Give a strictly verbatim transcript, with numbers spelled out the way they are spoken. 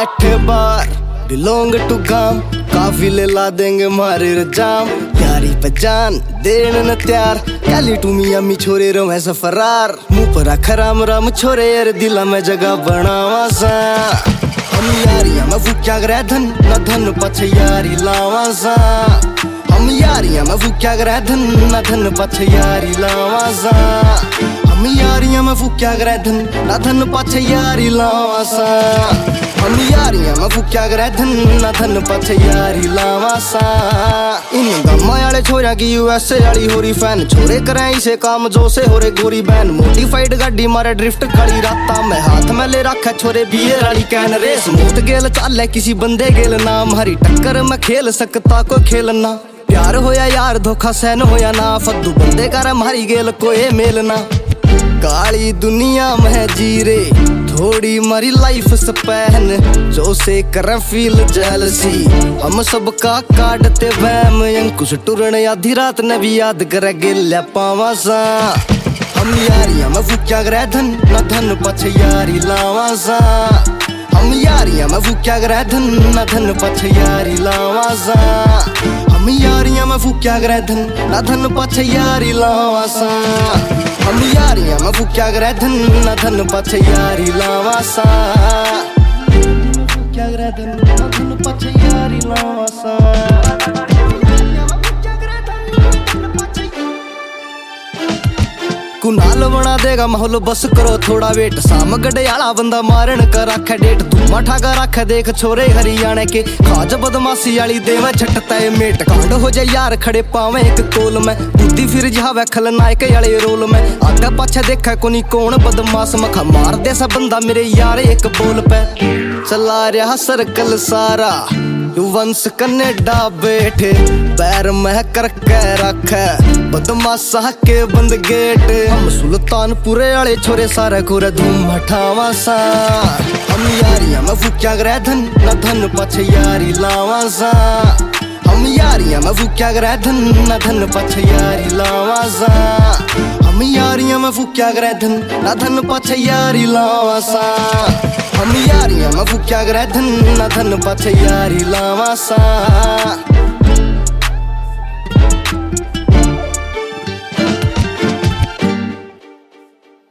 बैठे बार belong to गांव, काफिले ला देंगे मारे रजाम। यारी पे जान देन न त्यार, काली टू मियां मी छोरे रो ऐसा फरार। मुंह पर रख राम राम छोरे यार दिला में जगह बनावा सा। हम यारियां में फूक्या करे धन न धन पछ यारी लावा सा। हम यारियां में फूक्या करे धन न धन पछ यारी लावा सा। हम यारियां में फूक्या करे धन न धन पछ यारी लावा सा। हम यारियां में फूक्या करे धन न धन पछ यारी लावा सा। इन गम्मा वाले छोरा की यूएसए वाली होरी फैन, छोरे करे इसे काम जो से हो रे गोरी बैन। मोडिफाइड गाड़ी मारे ड्रिफ्ट काली राता में, हाथ में ले रखा छोरे बियर वाली कैन। रेस मूत गेल चाले किसी बंदे गेल नाम, हरी टक्कर में खेल सकता को खेलना। प्यार होया यार धोखा सहन होया ना, फद्दू बंदे कर मारी गेल कोई मेलना। काली दुनिया में जीरे थोड़ी मरी लाइफ स्पैन, जो से कर फील जेलसी। हम सबका काटते वहम अंकुश टुरने आधी रात ने भी याद कर गिल पावा सा। हम यारियां में फूक्या करे धन न धन पछ यारी लावा सा। हम यारियां में फूक्या करे धन न धन पछ यारी लावा सा। हम यारियां में फूक्या करे धन न धन पछ यारी लावा सा। हम यारियां में फूक्या करे धन न धन पछ यारी लावा सा। फूक्या करे धन न धन पछ यारी लावा सा। कुनाल बना देगा माहौल बस करो थोड़ा वेट, साम गड़याला बंदा मारन का रख डेट। धुआं ठाका रख देख छोरे हरियाणे के, खाज बदमाशी वाली देवे छटता है मेट। कांड हो जाए यार खड़े पावे एक कोल में, बुद्धि फिर जावे खलनायक वाले रोल में। आगे पाछे देखा कोनी कौन बदमाश, मखा मार दे सा बंदा मेरे यार एक बोल पे। चला रहा सर्कल सारा वंश कनेडा बैठे, पैर में करके रखे बदमाशा के बंद गेट। हम सुल्तानपुरे वाले छोरे सारे खोरे धूम मठावा सा। हम यारियां में फूक्या करे धन न धन पछ यारी लावा सा। हम यारियां में फूक्या करे धन न धन पछ यारी लावा सा। हम यारियां में फूक्या करे धन न धन पछ यारी लावा सा। हम यारियां में फूक्या करे धन न धन पछ यारी लावा सा।